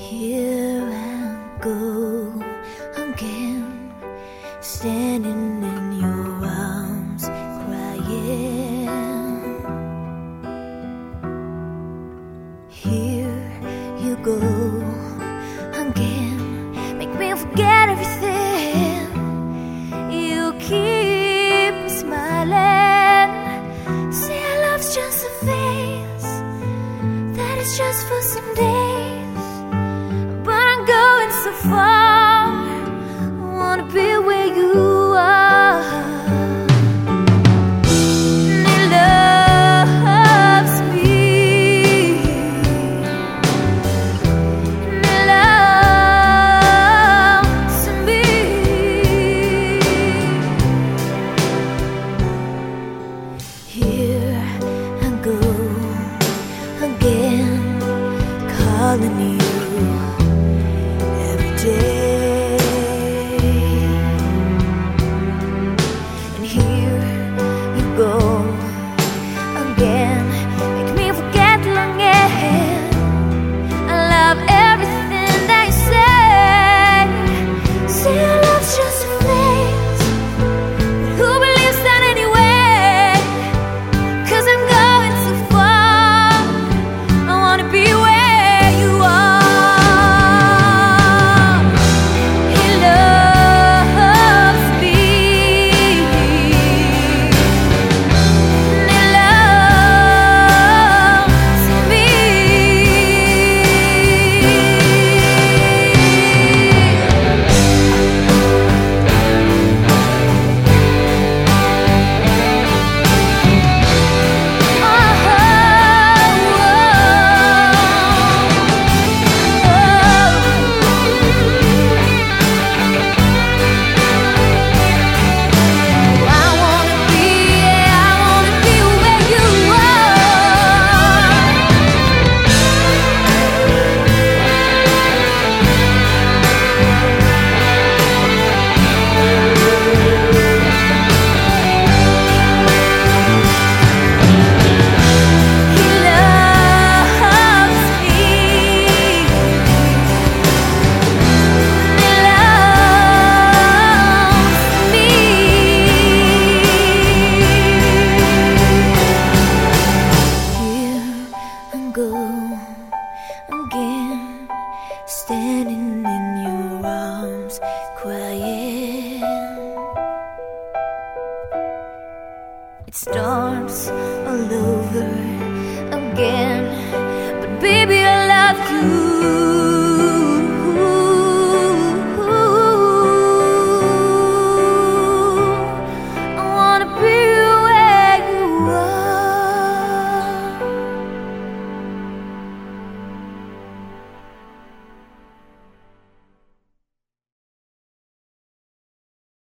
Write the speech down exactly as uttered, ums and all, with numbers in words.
Here I go again, standing in your arms, crying. Here you go again, make me forget everything. You keep me smiling, say our love's just a phase, that it's just for some days. So far, I wanna be where you are. And it loves me, and it loves me. Here I go again, calling you day. And here you go again, make me forget long ahead. I love everything that you say. Say your love's just a phase, but who believes that anyway? Cause I'm going so far, I wanna be where you are. Again, standing in your arms, crying. It starts all over again.